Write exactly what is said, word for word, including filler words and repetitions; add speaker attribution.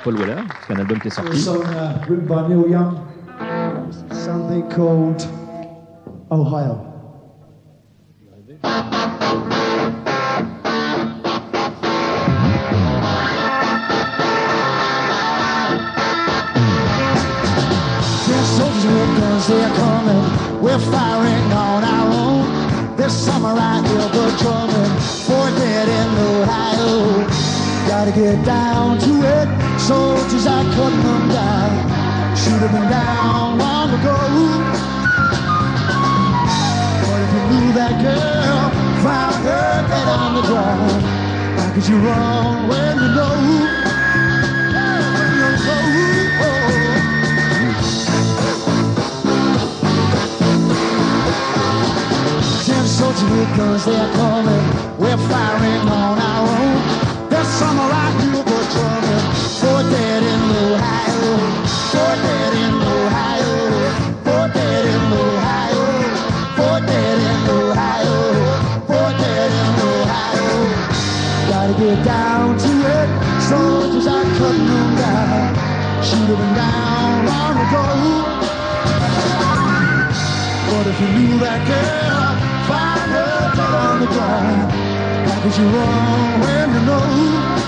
Speaker 1: Paul Weller, parce qu'un album qui est
Speaker 2: So a
Speaker 1: sorti.
Speaker 2: song uh, written by Neil Young, something called Ohio. Soldiers with guns, they are coming. We're firing on our own. This summer I hear the drumming. For dead in Ohio. Gotta get down to it. Soldiers are cutting them down. Should have been down long ago. But if you knew that girl, found her dead on the ground, how could you run when you know? When you know. Soldiers with guns, they are coming. We're firing on our own. This summer I hear the drumming. For dead in Ohio. For dead in Ohio. For dead in Ohio. For dead in Ohio. For dead in Ohio. Gotta get down to it. Soldiers are cutting them down. Should have been down long ago. But if you knew that girl, find her dead on the ground. How could you run when you know?